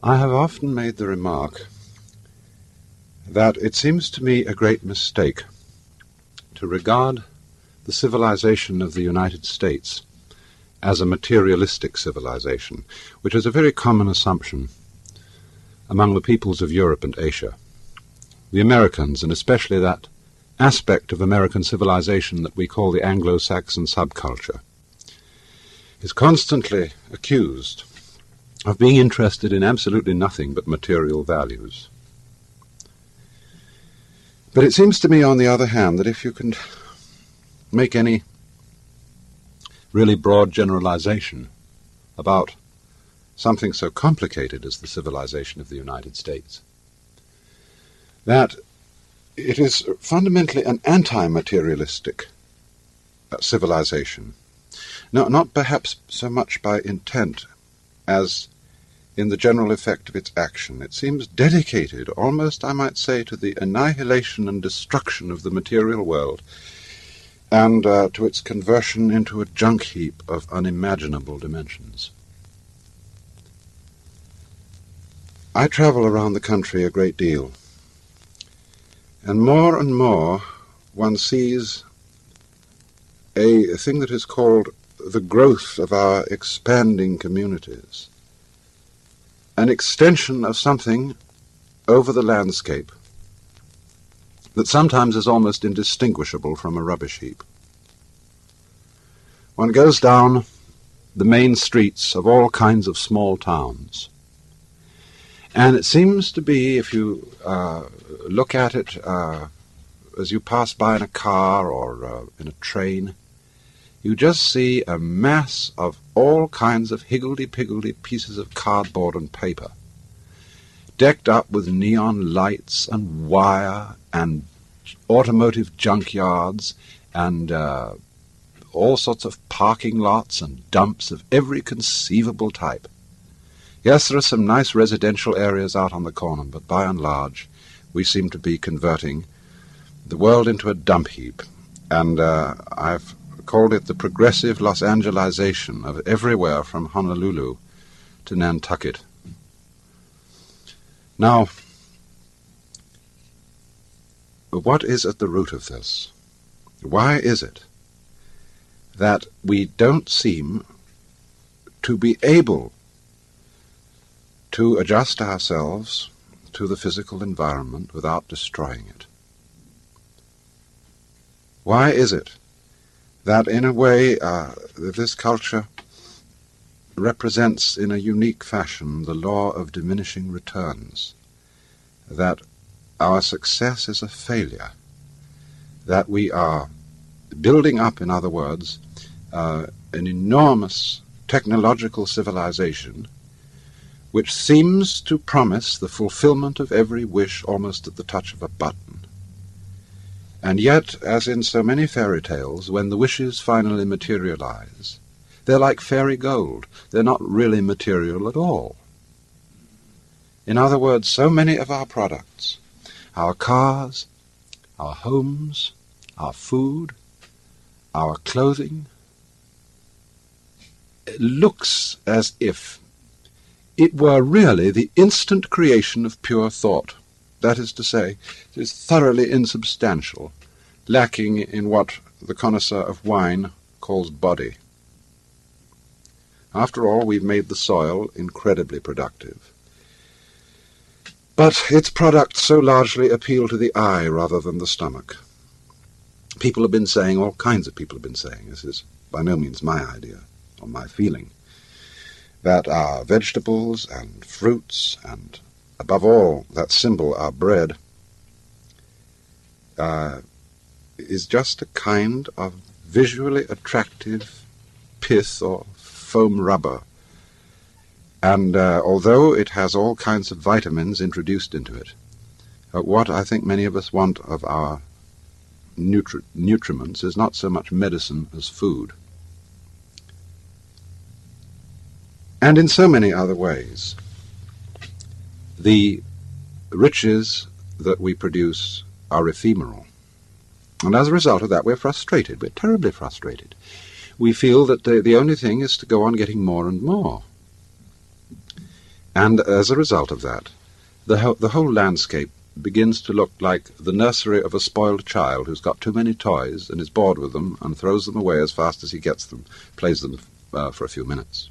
I have often made the remark that it seems to me a great mistake to regard the civilization of the United States as a materialistic civilization, which is a very common assumption among the peoples of Europe and Asia. The Americans, and especially that aspect of American civilization that we call the Anglo-Saxon subculture, is constantly accused of being interested in absolutely nothing but material values. But it seems to me, on the other hand, that if you can make any really broad generalization about something so complicated as the civilization of the United States, that it is fundamentally an anti-materialistic civilization. No, not perhaps so much by intent as in the general effect of its action. It seems dedicated, almost I might say, to the annihilation and destruction of the material world and to its conversion into a junk heap of unimaginable dimensions. I travel around the country a great deal, and more one sees a thing that is called the growth of our expanding communities, an extension of something over the landscape that sometimes is almost indistinguishable from a rubbish heap. One goes down the main streets of all kinds of small towns, and it seems to be, if you look at it as you pass by in a car or in a train, you just see a mass of all kinds of higgledy-piggledy pieces of cardboard and paper, decked up with neon lights and wire and automotive junkyards and all sorts of parking lots and dumps of every conceivable type. Yes, there are some nice residential areas out on the corner, but by and large we seem to be converting the world into a dump heap, and I've called it the progressive Los Angelization of everywhere from Honolulu to Nantucket. Now, what is at the root of this? Why is it that we don't seem to be able to adjust ourselves to the physical environment without destroying it? Why is it that in a way this culture represents in a unique fashion the law of diminishing returns, that our success is a failure, that we are building up, in other words, an enormous technological civilization which seems to promise the fulfillment of every wish almost at the touch of a button. And yet, as in so many fairy tales, when the wishes finally materialize, they're like fairy gold. They're not really material at all. In other words, so many of our products, our cars, our homes, our food, our clothing, it looks as if it were really the instant creation of pure thought. That is to say, it is thoroughly insubstantial, lacking in what the connoisseur of wine calls body. After all, we've made the soil incredibly productive. But its products so largely appeal to the eye rather than the stomach. People have been saying, all kinds of people have been saying, this is by no means my idea or my feeling, that our vegetables and fruits and above all, that symbol, our bread, is just a kind of visually attractive pith or foam rubber. And although it has all kinds of vitamins introduced into it, what I think many of us want of our nutriments is not so much medicine as food. And in so many other ways, the riches that we produce are ephemeral. And as a result of that, we're frustrated. We're terribly frustrated. We feel that the only thing is to go on getting more and more. And as a result of that, the whole landscape begins to look like the nursery of a spoiled child who's got too many toys and is bored with them and throws them away as fast as he gets them, plays them for a few minutes.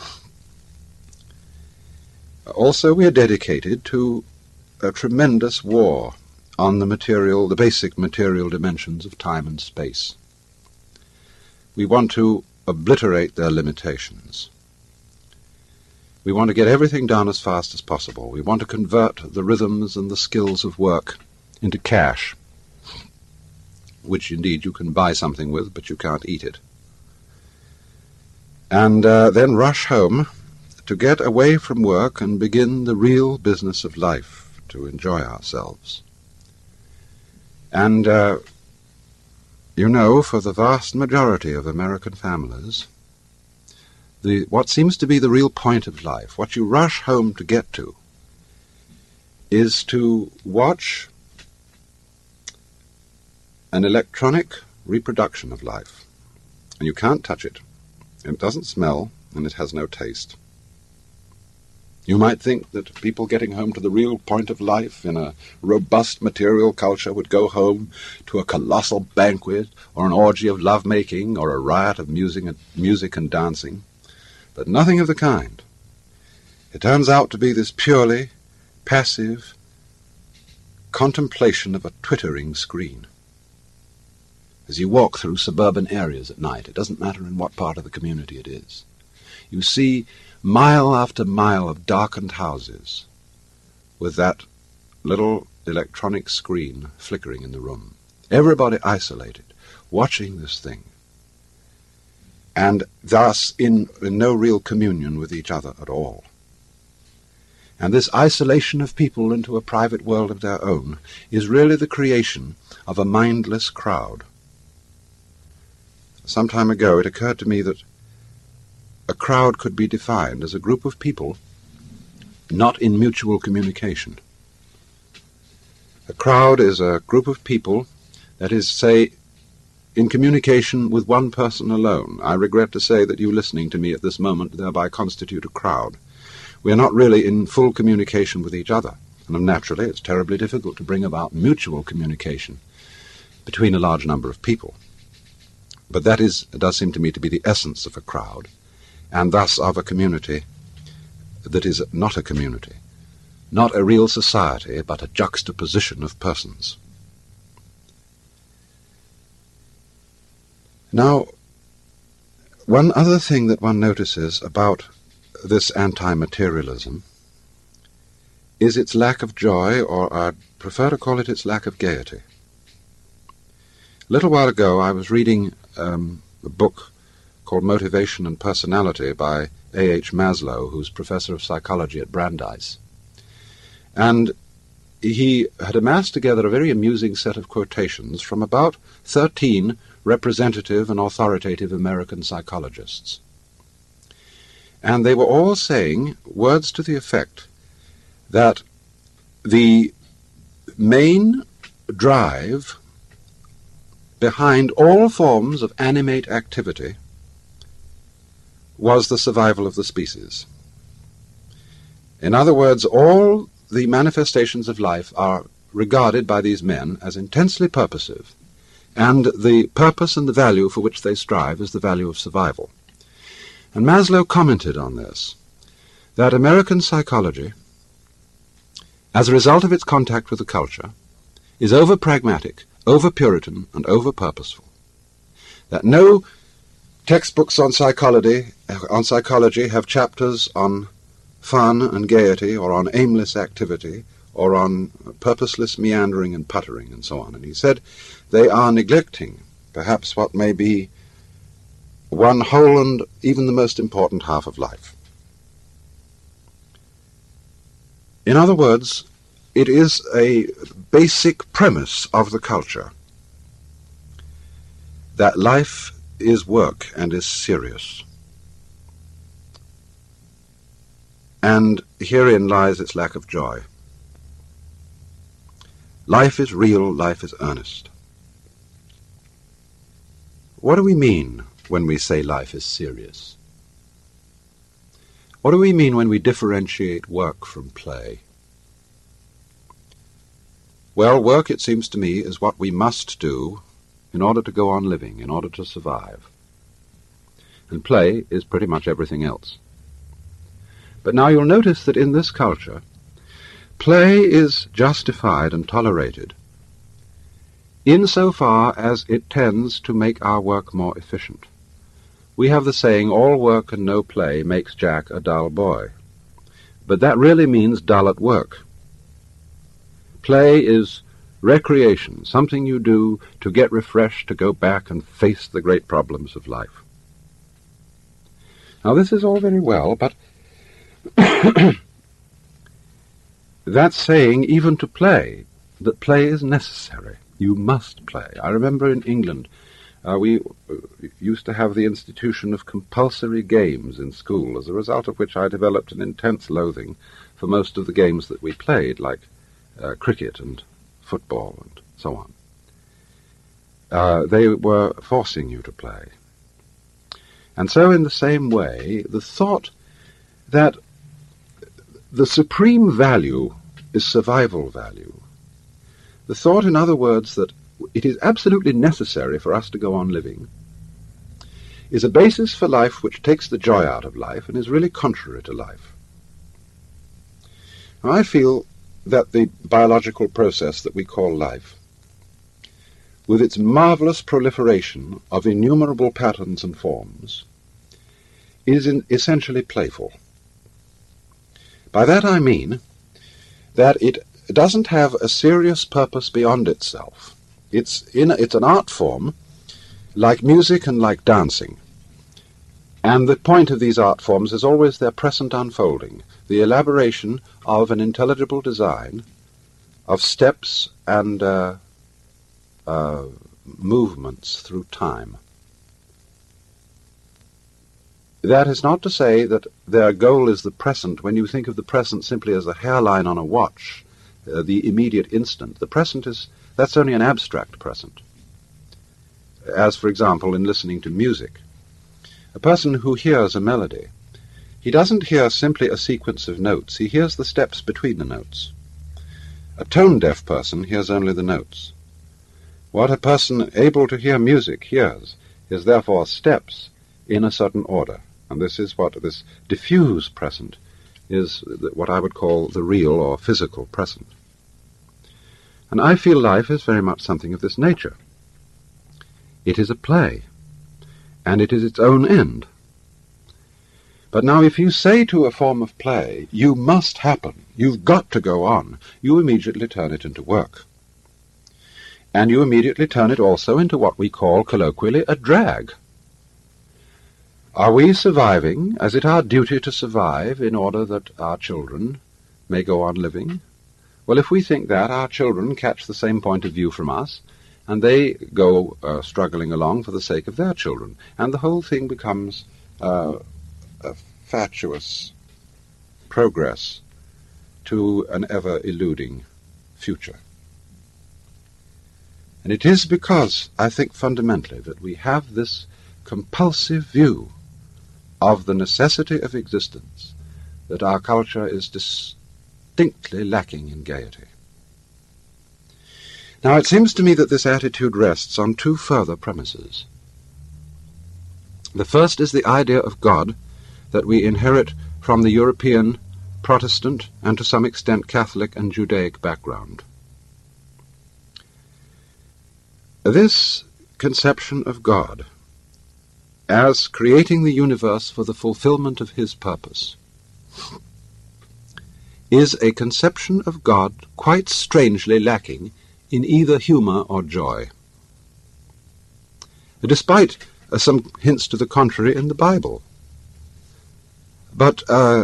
Also, we are dedicated to a tremendous war on the basic material dimensions of time and space. We want to obliterate their limitations. We want to get everything done as fast as possible. We want to convert the rhythms and the skills of work into cash, which indeed you can buy something with, but you can't eat it. And then rush home to get away from work and begin the real business of life, to enjoy ourselves. And, for the vast majority of American families, what seems to be the real point of life, what you rush home to get to, is to watch an electronic reproduction of life. And you can't touch it. It doesn't smell, and it has no taste. You might think that people getting home to the real point of life in a robust material culture would go home to a colossal banquet or an orgy of love-making or a riot of music and dancing. But nothing of the kind. It turns out to be this purely passive contemplation of a twittering screen. As you walk through suburban areas at night, it doesn't matter in what part of the community it is, you see mile after mile of darkened houses with that little electronic screen flickering in the room. Everybody isolated, watching this thing, and thus in no real communion with each other at all. And this isolation of people into a private world of their own is really the creation of a mindless crowd. Some time ago it occurred to me that a crowd could be defined as a group of people not in mutual communication. A crowd is a group of people that is, say, in communication with one person alone. I regret to say that you listening to me at this moment thereby constitute a crowd. We are not really in full communication with each other, and naturally it's terribly difficult to bring about mutual communication between a large number of people. But that does seem to me to be the essence of a crowd, and thus of a community that is not a community, not a real society, but a juxtaposition of persons. Now, one other thing that one notices about this anti-materialism is its lack of joy, or I'd prefer to call it its lack of gaiety. A little while ago I was reading a book called Motivation and Personality by A.H. Maslow, who's professor of psychology at Brandeis. And he had amassed together a very amusing set of quotations from about 13 representative and authoritative American psychologists. And they were all saying words to the effect that the main drive behind all forms of animate activity was the survival of the species. In other words, all the manifestations of life are regarded by these men as intensely purposive, and the purpose and the value for which they strive is the value of survival. And Maslow commented on this, that American psychology, as a result of its contact with the culture, is over-pragmatic, over-Puritan, and over-purposeful. That no textbooks on psychology have chapters on fun and gaiety, or on aimless activity, or on purposeless meandering and puttering, and so on. And he said they are neglecting perhaps what may be one whole and even the most important half of life. In other words, it is a basic premise of the culture that life is work and is serious. And herein lies its lack of joy. Life is real, life is earnest. What do we mean when we say life is serious? What do we mean when we differentiate work from play? Well, work, it seems to me, is what we must do in order to go on living, in order to survive. And play is pretty much everything else. But now you'll notice that in this culture, play is justified and tolerated insofar as it tends to make our work more efficient. We have the saying, all work and no play makes Jack a dull boy. But that really means dull at work. Play is recreation, something you do to get refreshed, to go back and face the great problems of life. Now this is all very well, but that's saying even to play, that play is necessary. You must play. I remember in England, we used to have the institution of compulsory games in school, as a result of which I developed an intense loathing for most of the games that we played, like cricket and football and so on. They were forcing you to play. And so in the same way, the thought that the supreme value is survival value, the thought, in other words, that it is absolutely necessary for us to go on living, is a basis for life which takes the joy out of life and is really contrary to life. Now, I feel that the biological process that we call life, with its marvelous proliferation of innumerable patterns and forms, is essentially playful. By that I mean that it doesn't have a serious purpose beyond itself. It's an art form like music and like dancing. And the point of these art forms is always their present unfolding, the elaboration of an intelligible design of steps and movements through time. That is not to say that their goal is the present. When you think of the present simply as a hairline on a watch, the immediate instant, the present that's only an abstract present. As, for example, in listening to music. A person who hears a melody, he doesn't hear simply a sequence of notes, he hears the steps between the notes. A tone-deaf person hears only the notes. What a person able to hear music hears is therefore steps in a certain order. And this is what this diffuse present is, what I would call the real or physical present. And I feel life is very much something of this nature. It is a play, and it is its own end. But now if you say to a form of play, you must happen, you've got to go on, you immediately turn it into work. And you immediately turn it also into what we call colloquially a drag. Are we surviving? Is it our duty to survive in order that our children may go on living? Well, if we think that, our children catch the same point of view from us, and they go struggling along for the sake of their children. And the whole thing becomes a fatuous progress to an ever-eluding future. And it is because, I think fundamentally, that we have this compulsive view of the necessity of existence that our culture is distinctly lacking in gaiety. Now, it seems to me that this attitude rests on two further premises. The first is the idea of God that we inherit from the European Protestant and to some extent Catholic and Judaic background. This conception of God as creating the universe for the fulfillment of his purpose is a conception of God quite strangely lacking in either humor or joy, despite some hints to the contrary in the Bible. But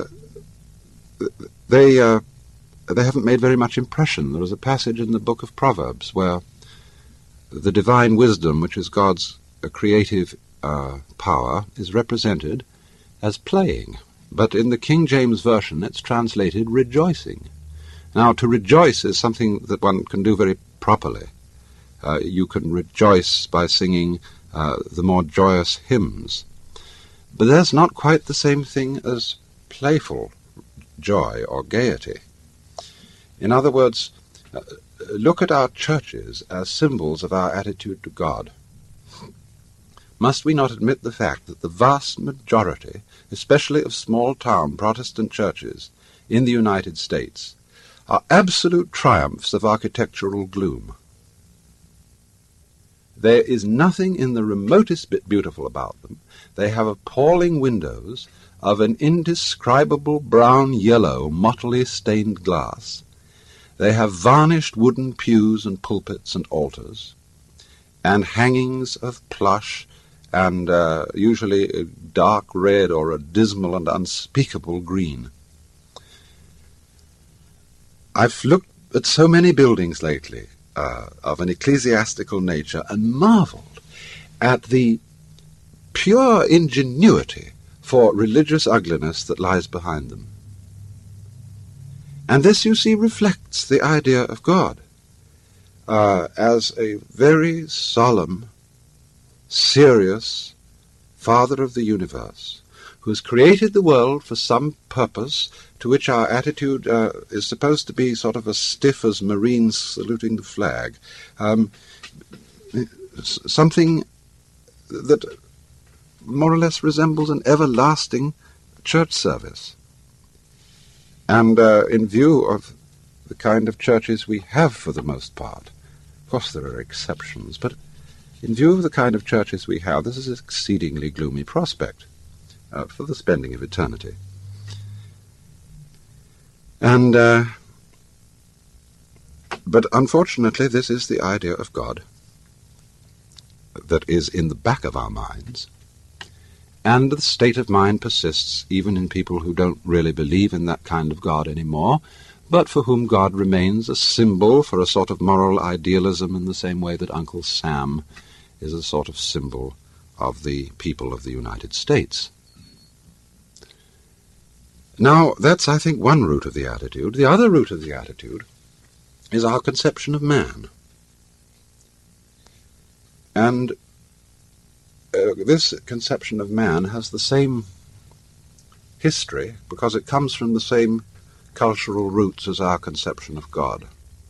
they haven't made very much impression. There is a passage in the book of Proverbs where the divine wisdom, which is God's creative power, is represented as playing. But in the King James Version it's translated rejoicing. Now, to rejoice is something that one can do very properly. You can rejoice by singing the more joyous hymns. But that's not quite the same thing as playful joy or gaiety. In other words, look at our churches as symbols of our attitude to God. Must we not admit the fact that the vast majority, especially of small-town Protestant churches in the United States, are absolute triumphs of architectural gloom? There is nothing in the remotest bit beautiful about them. They have appalling windows of an indescribable brown-yellow, mottily stained glass. They have varnished wooden pews and pulpits and altars, and hangings of plush and usually a dark red or a dismal and unspeakable green. I've looked at so many buildings lately of an ecclesiastical nature and marveled at the pure ingenuity for religious ugliness that lies behind them. And this, you see, reflects the idea of God as a very solemn, serious Father of the universe, who has created the world for some purpose to which our attitude is supposed to be sort of as stiff as Marines saluting the flag. Something that more or less resembles an everlasting church service. And in view of the kind of churches we have for the most part, of course there are exceptions, but in view of the kind of churches we have, this is an exceedingly gloomy prospect for the spending of eternity. And but unfortunately, this is the idea of God that is in the back of our minds, and the state of mind persists even in people who don't really believe in that kind of God anymore, but for whom God remains a symbol for a sort of moral idealism in the same way that Uncle Sam is a sort of symbol of the people of the United States. Now, that's, I think, one root of the attitude. The other root of the attitude is our conception of man. And this conception of man has the same history because it comes from the same cultural roots as our conception of God.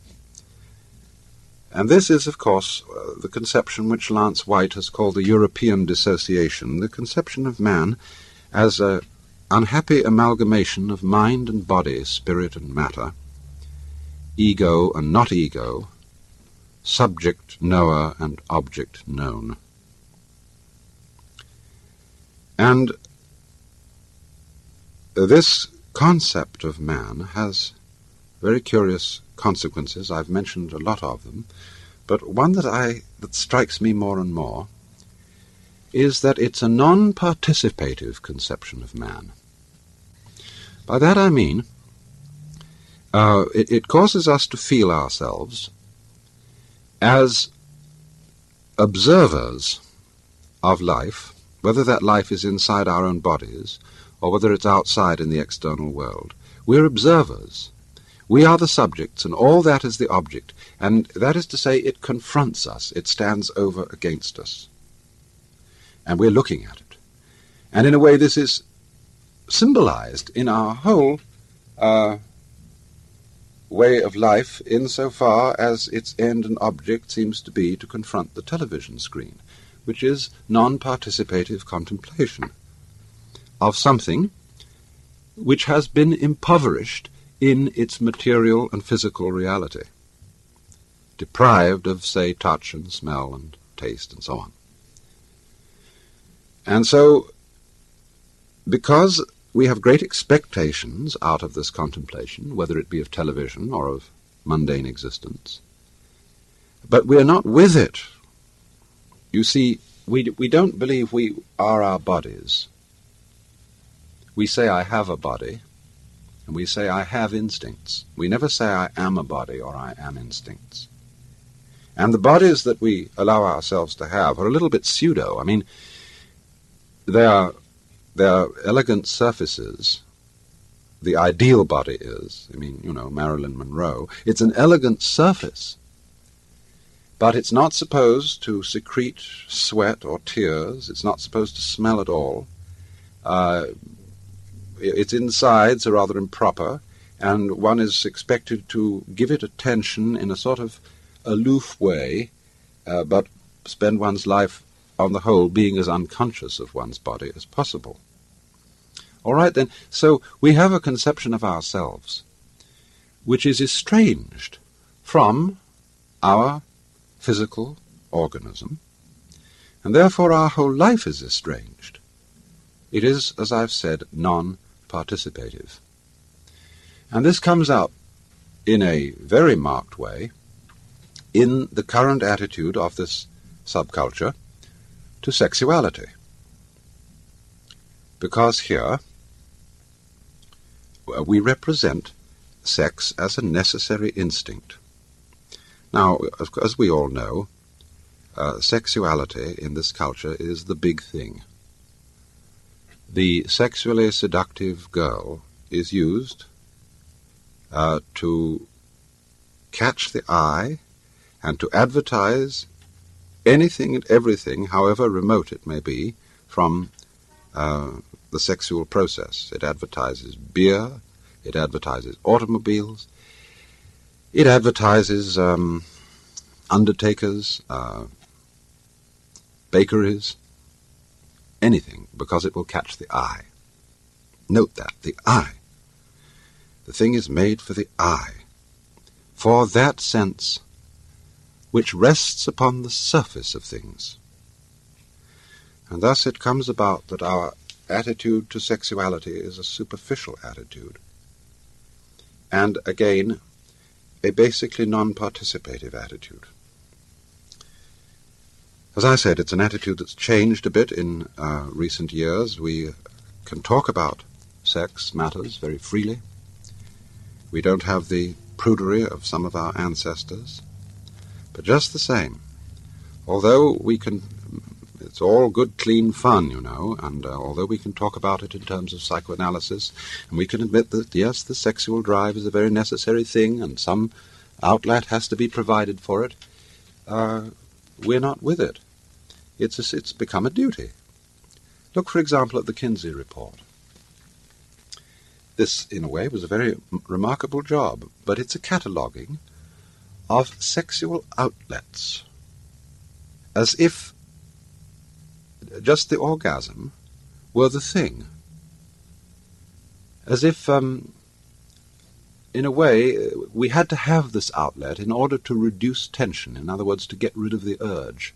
And this is, of course, the conception which Lance White has called the European dissociation, the conception of man as an unhappy amalgamation of mind and body, spirit and matter, ego and not ego, subject knower and object known. And this concept of man has very curious consequences. I've mentioned a lot of them, but one that strikes me more and more is that it's a non-participative conception of man. By that I mean it causes us to feel ourselves as observers of life, whether that life is inside our own bodies or whether it's outside in the external world. We're observers. We are the subjects, and all that is the object, and that is to say, it confronts us, it stands over against us, and we're looking at it. And in a way this is symbolized in our whole way of life insofar as its end and object seems to be to confront the television screen, which is non-participative contemplation of something which has been impoverished in its material and physical reality, deprived of, say, touch and smell and taste and so on. And so, because we have great expectations out of this contemplation, whether it be of television or of mundane existence, but we are not with it. You see, we don't believe we are our bodies. We say, I have a body, and we say, I have instincts. We never say, I am a body or I am instincts. And the bodies that we allow ourselves to have are a little bit pseudo. I mean, they are elegant surfaces. The ideal body is, Marilyn Monroe. It's an elegant surface. But it's not supposed to secrete sweat or tears. It's not supposed to smell at all. its insides are rather improper, and one is expected to give it attention in a sort of aloof way, but spend one's life, on the whole, being as unconscious of one's body as possible. All right, then, so we have a conception of ourselves which is estranged from our physical organism, and therefore our whole life is estranged. It is, as I've said, non-participative. And this comes out in a very marked way in the current attitude of this subculture to sexuality. Because here we represent sex as a necessary instinct. Now, as we all know, sexuality in this culture is the big thing. The sexually seductive girl is used to catch the eye and to advertise anything and everything, however remote it may be, from the sexual process. It advertises beer, it advertises automobiles, it advertises undertakers, bakeries, anything, because it will catch the eye. Note that, the eye. The thing is made for the eye, for that sense which rests upon the surface of things. And thus it comes about that our attitude to sexuality is a superficial attitude, and again, a basically non-participative attitude. As I said, it's an attitude that's changed a bit in recent years. We can talk about sex matters very freely. We don't have the prudery of some of our ancestors. But just the same, although we can, it's all good, clean fun, you know, and although we can talk about it in terms of psychoanalysis, and we can admit that, yes, the sexual drive is a very necessary thing, and some outlet has to be provided for it, we're not with it. It's become a duty. Look, for example, at the Kinsey Report. This, in a way, was a very remarkable job, but it's a cataloguing of sexual outlets, as if just the orgasm were the thing, as if, in a way, we had to have this outlet in order to reduce tension, in other words, to get rid of the urge.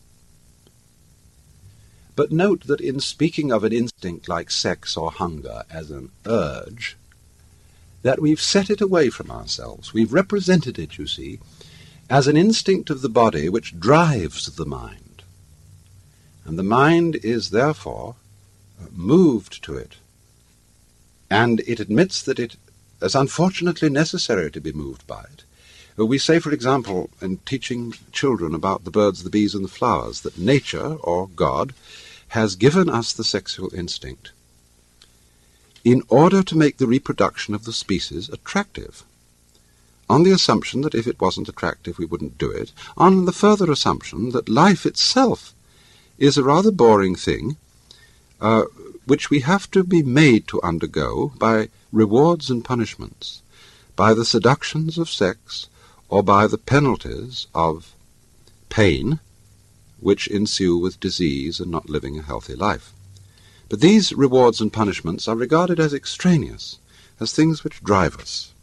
But note that in speaking of an instinct like sex or hunger as an urge, that we've set it away from ourselves. We've represented it, you see, as an instinct of the body which drives the mind. And the mind is therefore moved to it. And it admits that it is unfortunately necessary to be moved by it. We say, for example, in teaching children about the birds, the bees, and the flowers, that nature, or God, has given us the sexual instinct in order to make the reproduction of the species attractive, on the assumption that if it wasn't attractive we wouldn't do it, on the further assumption that life itself is a rather boring thing, which we have to be made to undergo by rewards and punishments, by the seductions of sex, or by the penalties of pain which ensue with disease and not living a healthy life. But these rewards and punishments are regarded as extraneous, as things which drive us.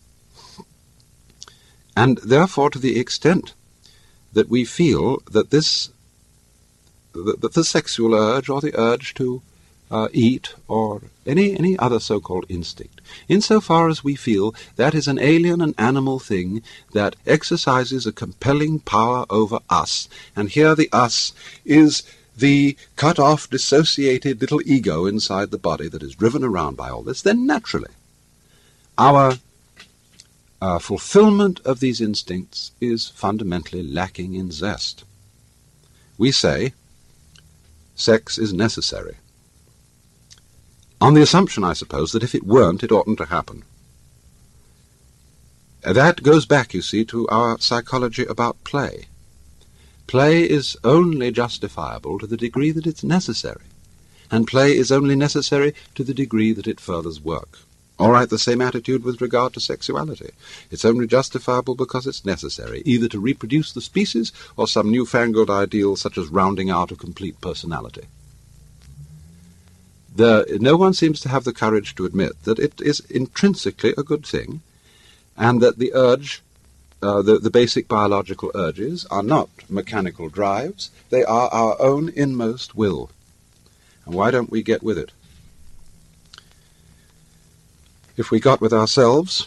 And therefore, to the extent that we feel that the sexual urge, or the urge to eat, or any other so-called instinct, insofar as we feel that is an alien and animal thing that exercises a compelling power over us, and here the us is the cut-off, dissociated little ego inside the body that is driven around by all this, then naturally our fulfillment of these instincts is fundamentally lacking in zest. We say sex is necessary, on the assumption, I suppose, that if it weren't, it oughtn't to happen. That goes back, you see, to our psychology about play. Play is only justifiable to the degree that it's necessary. and play is only necessary to the degree that it furthers work. All right, the same attitude with regard to sexuality. It's only justifiable because it's necessary, either to reproduce the species or some newfangled ideal such as rounding out a complete personality. No one seems to have the courage to admit that it is intrinsically a good thing, and that the urge, the basic biological urges, are not mechanical drives. They are our own inmost will. And why don't we get with it? If we got with ourselves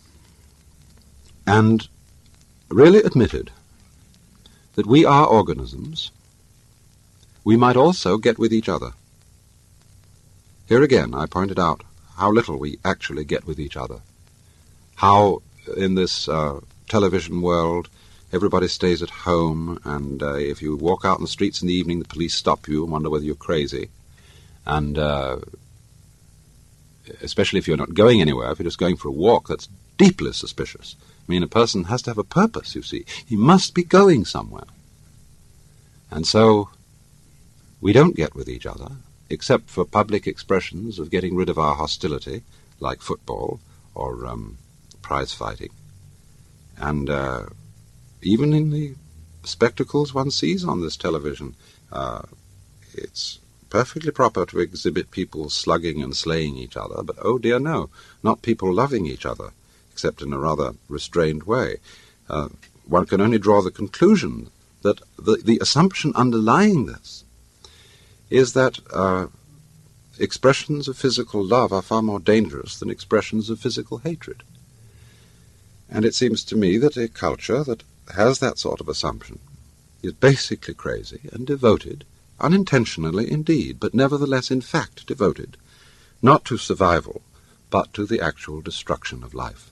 and really admitted that we are organisms, we might also get with each other. Here again, I pointed out how little we actually get with each other. How in this television world, everybody stays at home, and if you walk out in the streets in the evening, the police stop you and wonder whether you're crazy. And especially if you're not going anywhere, if you're just going for a walk, that's deeply suspicious. I mean, a person has to have a purpose, you see. He must be going somewhere. And so we don't get with each other, except for public expressions of getting rid of our hostility, like football or prize fighting. And even in the spectacles one sees on this television, it's perfectly proper to exhibit people slugging and slaying each other, but oh dear no, not people loving each other, except in a rather restrained way. One can only draw the conclusion that the assumption underlying this is that expressions of physical love are far more dangerous than expressions of physical hatred. And it seems to me that a culture that has that sort of assumption is basically crazy and devoted, unintentionally indeed, but nevertheless in fact devoted, not to survival, but to the actual destruction of life.